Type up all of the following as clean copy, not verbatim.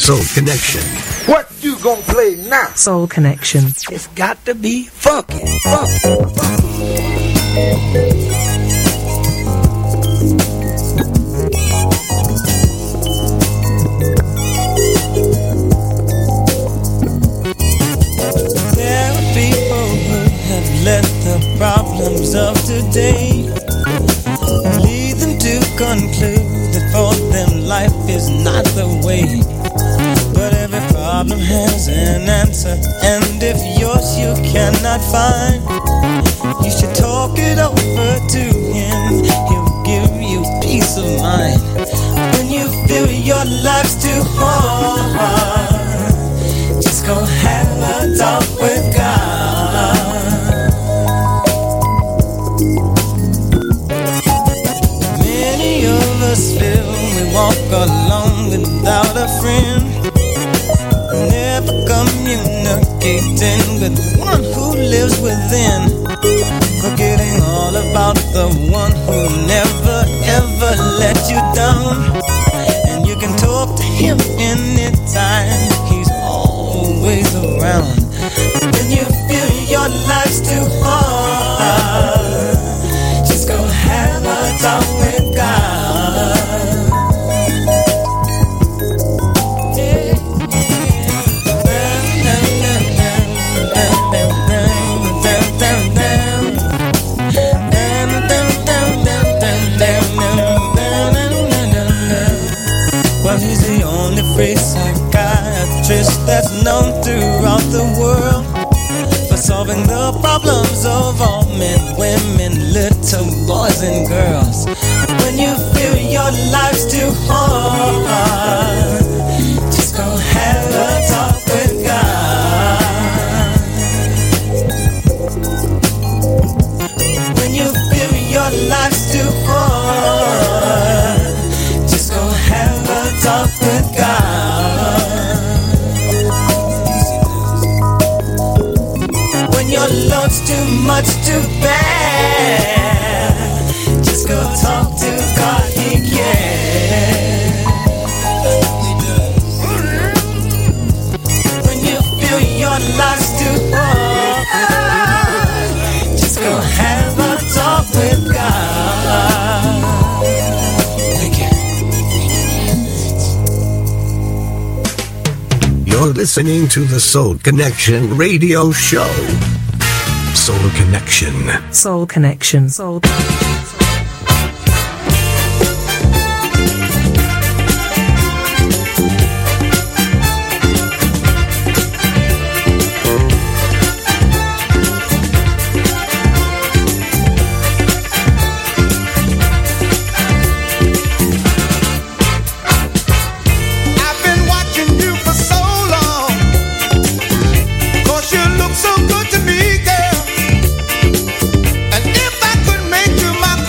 Soul Connection. What you gonna play now? Soul Connection. It's got to be funky, funky, There are people who have let the problems of today lead them to conclude that for them life is not the way. But every problem has an answer, and if yours you cannot find, you should talk it over to him. He'll give you peace of mind. When you feel your life's too hard, just go have a talk with God. Many of us feel we walk alone without a friend, never communicating with one who lives within, forgetting all about the one who never ever let you down. And you can talk to him anytime, he's always around. When you feel your life's too hard, just go have a talk with God. Well, he's the only free psychiatrist that's known throughout the world for solving the problems of all men, women, little boys and girls. When you feel your life's too hard, just go have a talk with God. When you feel your life's too hard, just go have a talk with God. When your load's too much to bear, just go talk to God, He cares. When you feel your life's too hard, just go have a talk with God. Thank you. You're listening to the Soul Connection radio show. Soul Connection. Soul Connection. Soul Connection. So good to me, girl. And if I could make you my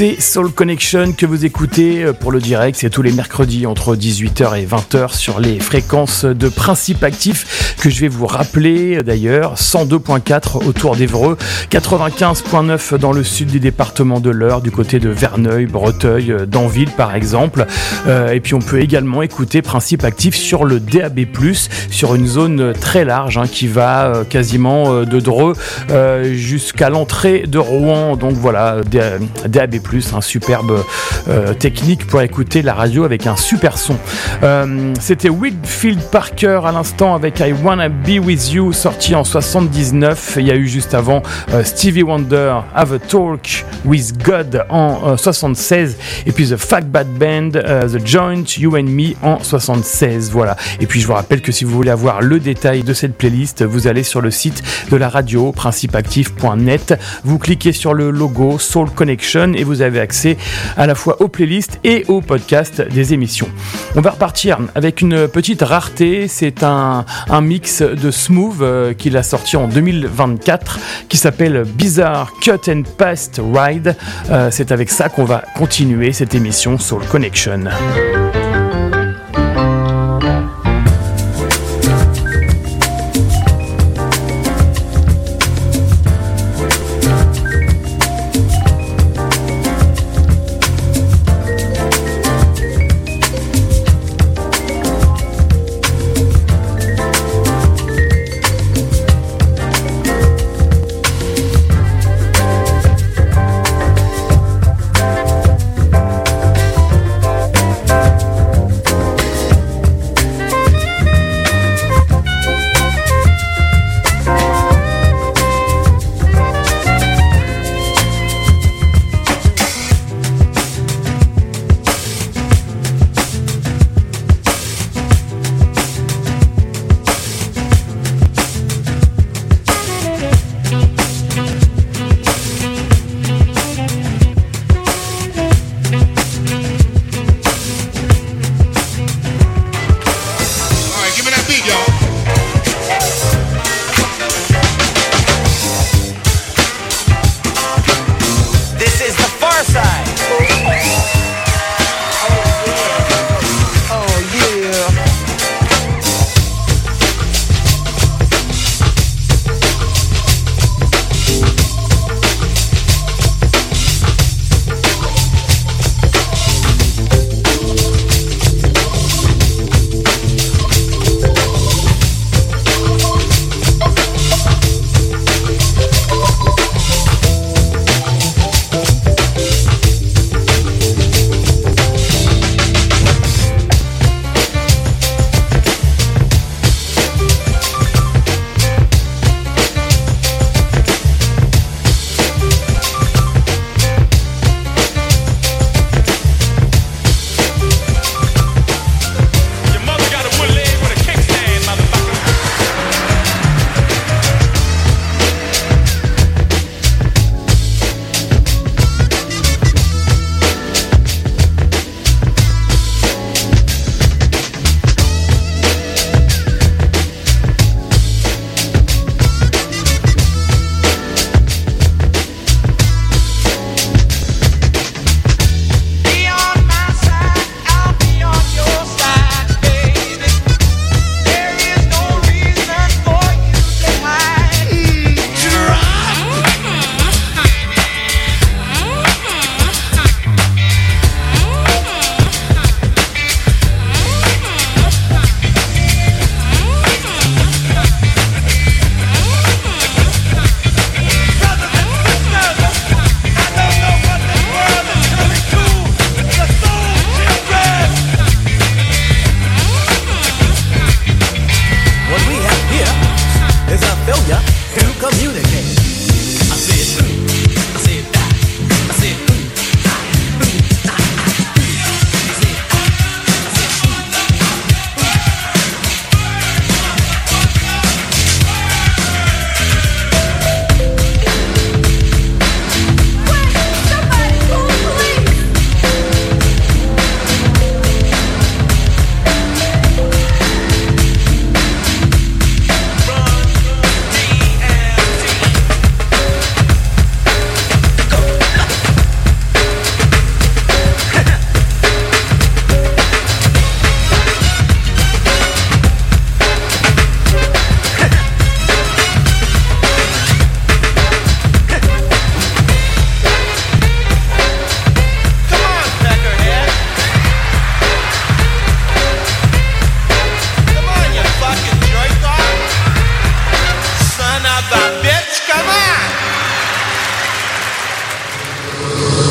C'est Soul Connection que vous écoutez pour le direct, c'est tous les mercredis entre 18h et 20h sur les fréquences de Principe Actif que je vais vous rappeler d'ailleurs, 102.4 autour d'Évreux, 95.9 dans le sud du département de l'Eure, du côté de Verneuil, Breteuil, d'Anville par exemple, et puis on peut également écouter Principe Actif sur le DAB+, sur une zone très large qui va quasiment de Dreux jusqu'à l'entrée de Rouen, donc voilà, DAB+, un superbe technique pour écouter la radio avec un super son. C'était Whitfield Parker à l'instant avec I Wanna Be With You, sorti en 79. Il y a eu juste avant Stevie Wonder, Have a Talk With God en 76, et puis The Fat Bad Band, The Joint, You and Me en 76. Voilà. Et puis je vous rappelle que si vous voulez avoir le détail de cette playlist, vous allez sur le site de la radio, principeactif.net, vous cliquez sur le logo Soul Connection et vous avez accès à la fois aux playlists et aux podcasts des émissions. On va repartir avec une petite rareté, c'est un mix de Smooth qu'il a sorti en 2024 qui s'appelle Bizarre Cut and Paste Ride. C'est avec ça qu'on va continuer cette émission Soul Connection.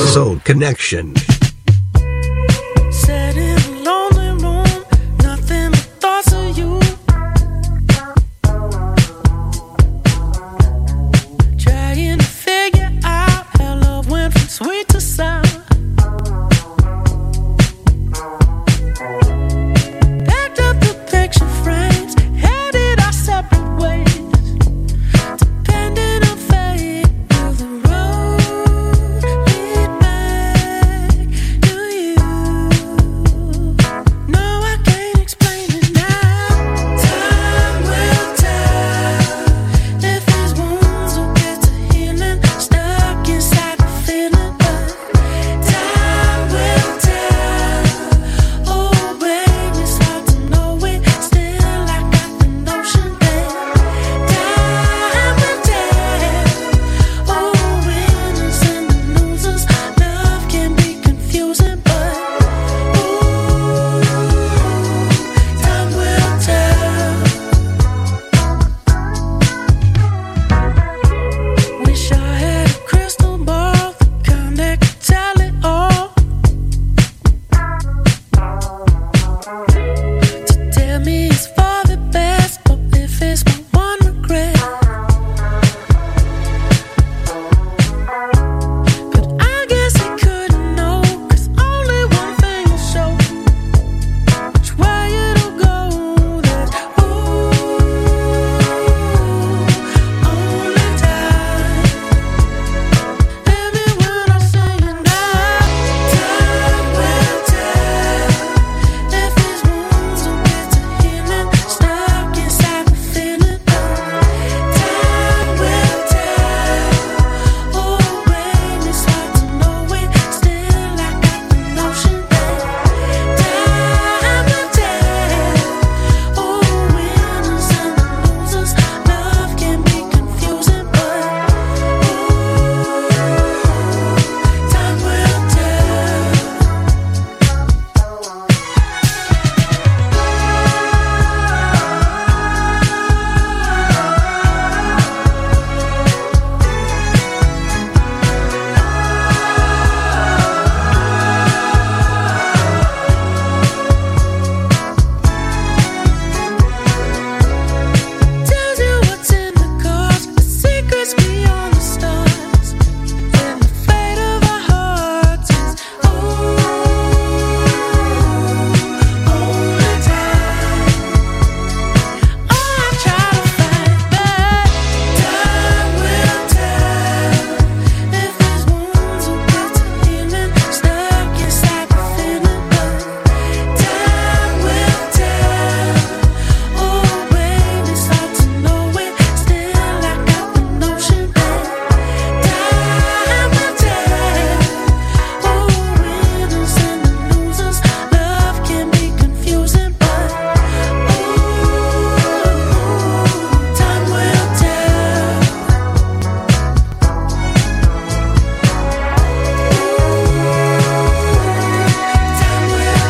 Soul Connection. Sat in a lonely room, nothing but thoughts of you. Trying to figure out how love went from sweet to sour. Packed up the picture frames, headed our separate ways. Depending on fate, will the road lead back to you? No, I can't explain it now. Time will tell if these wounds will get to healing. Stuck inside the feeling, but time will tell. Oh, baby, it's hard to know it. Still, I got the notion that time will tell. Oh, winners and the losers, love can be confusing, but ooh, time will tell. Wish I had a crystal ball, the kind that could tell it all. To tell me it's for the best, or if it's my one regret. But I guess I couldn't know, 'cause only one thing will show which way it'll go. That's only time. Baby, when I say it now, time will tell if these wounds will get to healing. Stuck inside the feeling, time will tell. Oh, baby, it's hard to know it. Still, I got the notion that time will tell. Oh, winners and the losers, love can be confusing, but time will tell. Tells you what's in the cards, the secrets beyond the stars, and the fate of our hearts is only time. Oh, I try to fight back. Time will tell if these wounds will get to healing. Stuck inside the feeling, but time will tell. Oh, baby, it's hard to know it. Still, I got the notion that time will tell. Oh, winners and the losers, love can be confusing, but time will tell. Time will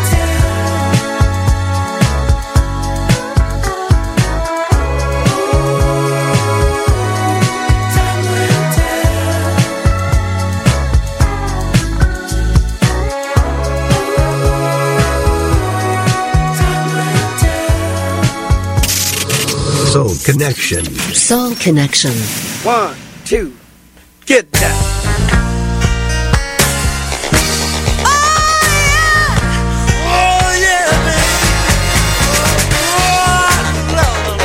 Soul Connection. Soul Connection. 1, 2, get down. Oh, yeah, baby. Oh, Lord.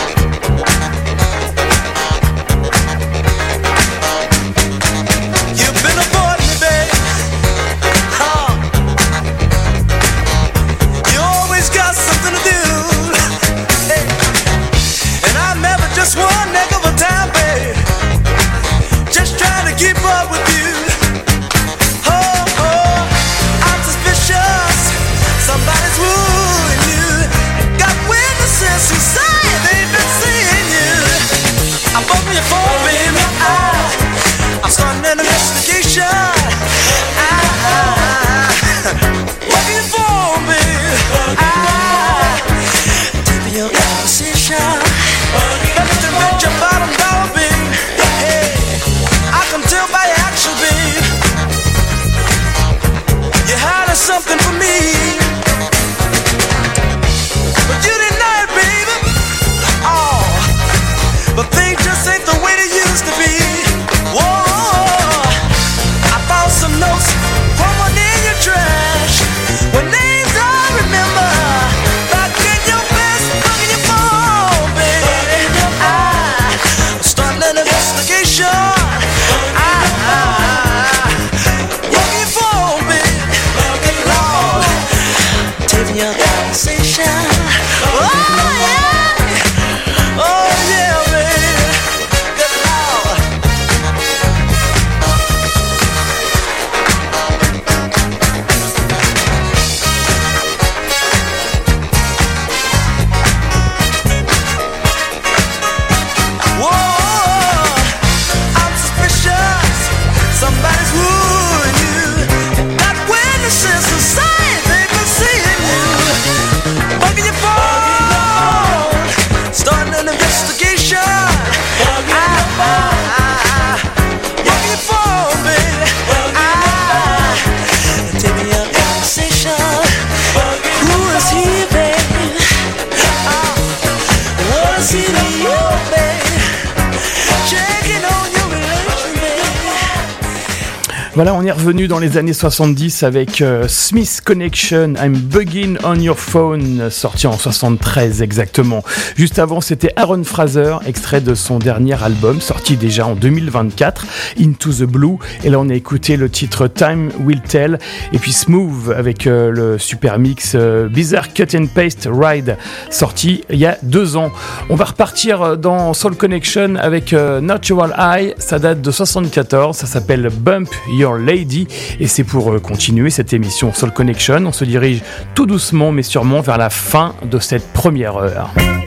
You've been avoiding me, baby. You always got something to do. Hey. And I'm never just one neck of a time, baby. Just trying to keep Voilà, on est revenu dans les années 70 avec Smith Connection, I'm Bugging on Your Phone, sorti en 73 exactement. Juste avant, c'était Aaron Fraser, extrait de son dernier album, sorti déjà en 2024, Into the Blue. Et là, on a écouté le titre Time Will Tell. Et puis Smooth avec le super mix Bizarre Cut and Paste Ride, sorti il y a 2 ans. On va repartir dans Soul Connection avec Natural High, ça date de 74, ça s'appelle Bump Your Lady et c'est pour continuer cette émission Soul Connection. On se dirige tout doucement mais sûrement vers la fin de cette première heure.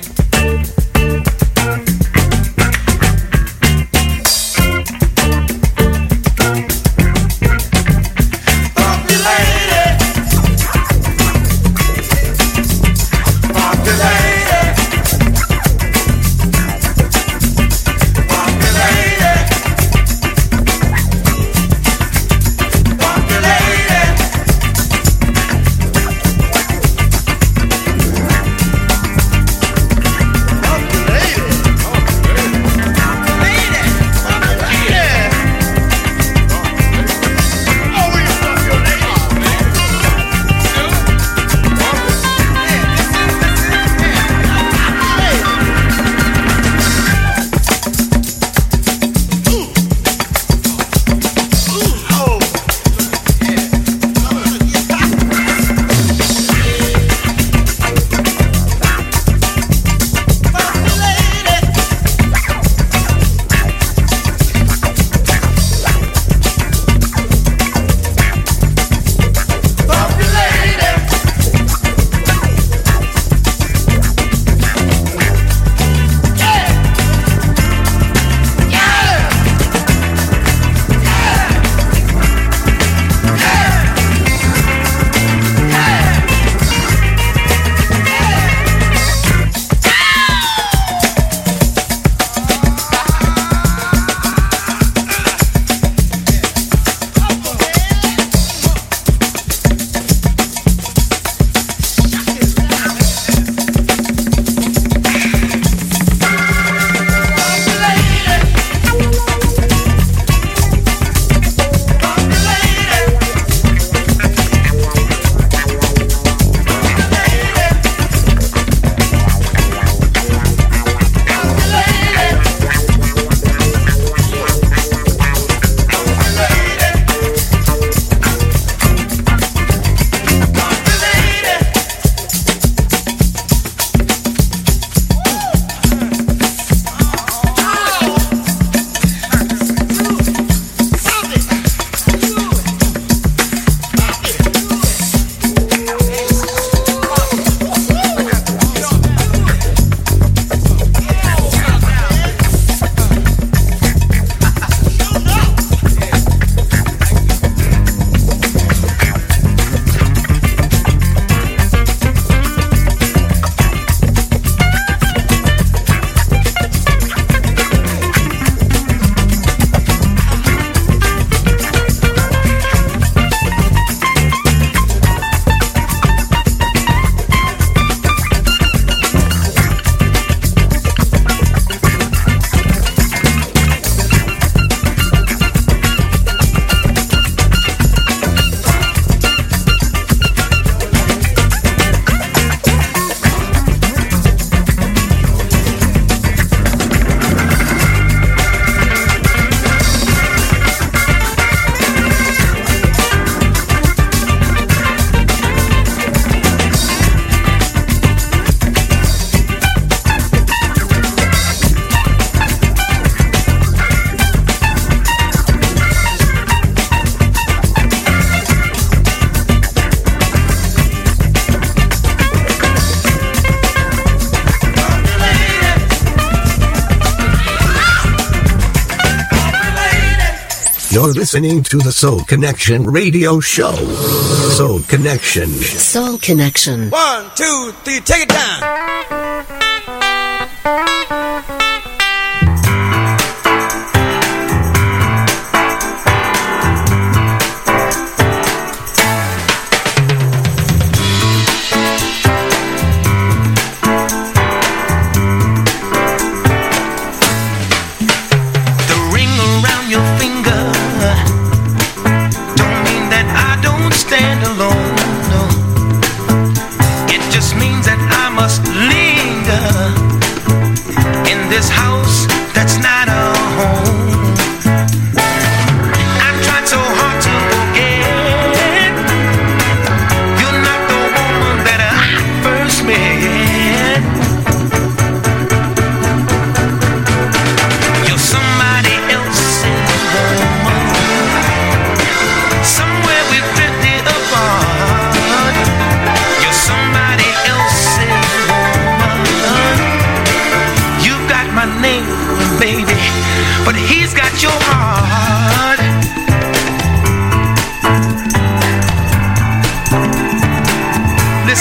You're listening to the Soul Connection radio show. Soul Connection. Soul Connection. 1, 2, 3, take it down.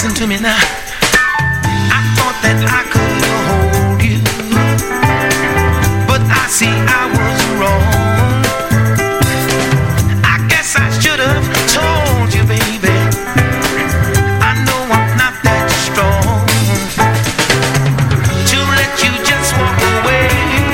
listen to me now. I thought that I could hold you, but I see I was wrong. I guess I should have told you, baby. I know I'm not that strong to let you just walk away.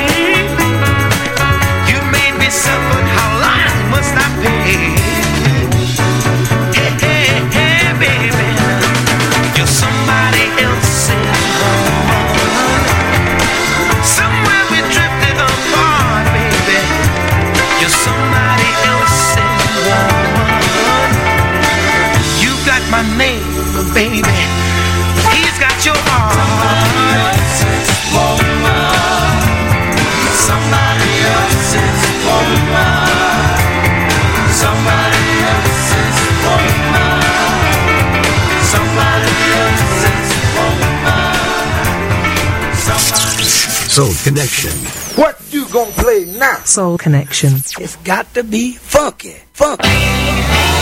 You made me suffer, how long must I pay? Hey, hey, hey, baby, you're somebody else's woman. Somewhere we drifted apart, baby. You're somebody else's woman. You got my name, baby. He's got your heart. Somebody else's woman. Somebody else's woman. Somebody else's woman. Somebody else's woman. Soul Connection. What you gonna play now? Soul Connection. It's got to be funky, funky.